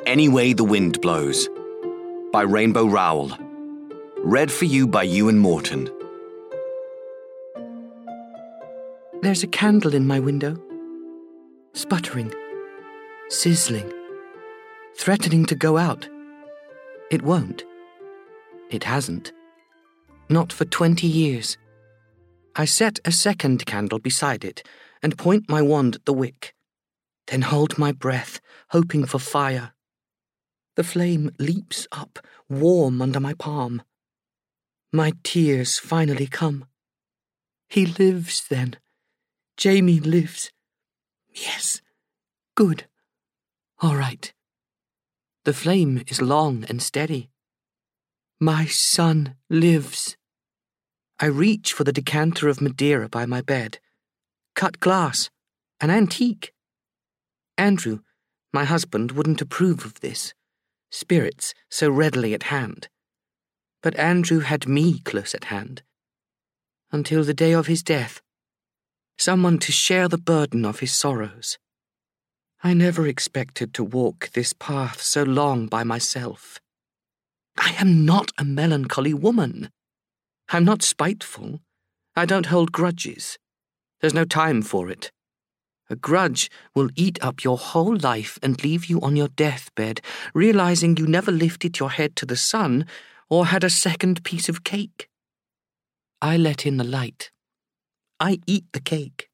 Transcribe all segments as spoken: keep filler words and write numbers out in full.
Any Way the Wind Blows by Rainbow Rowell. Read for you by Ewan Morton. There's a candle in my window, sputtering, sizzling, threatening to go out. It won't. It hasn't. Not for twenty years. I set a second candle beside it and point my wand at the wick, then hold my breath, hoping for fire. The flame leaps up, warm under my palm. My tears finally come. He lives, then. Jamie lives. Yes. Good. All right. The flame is long and steady. My son lives. I reach for the decanter of Madeira by my bed. Cut glass. An antique. Andrew, my husband, wouldn't approve of this. Spirits so readily at hand. But Andrew had me close at hand. Until the day of his death. Someone to share the burden of his sorrows. I never expected to walk this path so long by myself. I am not a melancholy woman. I'm not spiteful. I don't hold grudges. There's no time for it. A grudge will eat up your whole life and leave you on your deathbed, realizing you never lifted your head to the sun or had a second piece of cake. I let in the light. I eat the cake.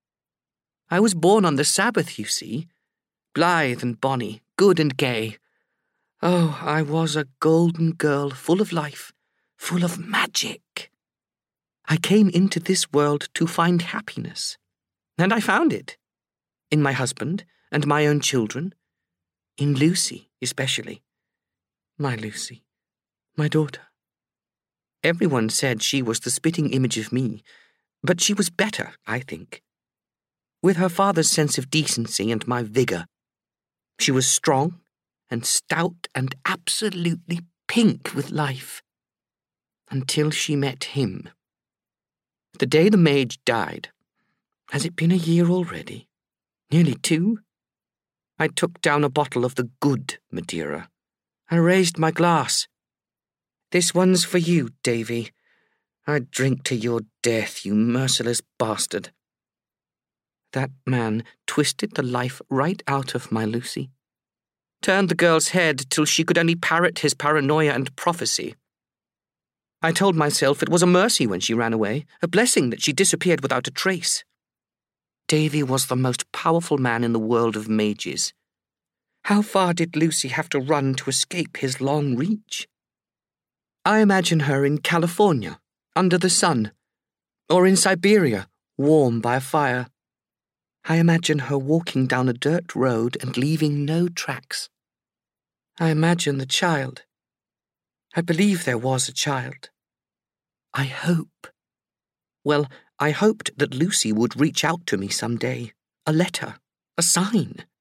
I was born on the Sabbath, you see, blithe and bonny, good and gay. Oh, I was a golden girl, full of life, full of magic. I came into this world to find happiness, and I found it. In my husband and my own children. In Lucy, especially. My Lucy. My daughter. Everyone said she was the spitting image of me, but she was better, I think. With her father's sense of decency and my vigour. She was strong and stout and absolutely pink with life. Until she met him. The day the mage died. Has it been a year already? Nearly two? I took down a bottle of the good Madeira. I raised my glass. This one's for you, Davy. I drink to your death, you merciless bastard. That man twisted the life right out of my Lucy. Turned the girl's head till she could only parrot his paranoia and prophecy. I told myself it was a mercy when she ran away, a blessing that she disappeared without a trace. Davy was the most powerful man in the world of mages. How far did Lucy have to run to escape his long reach? I imagine her in California, under the sun, or in Siberia, warm by a fire. I imagine her walking down a dirt road and leaving no tracks. I imagine the child. I believe there was a child. I hope. Well, I hoped that Lucy would reach out to me some day. A letter. A sign.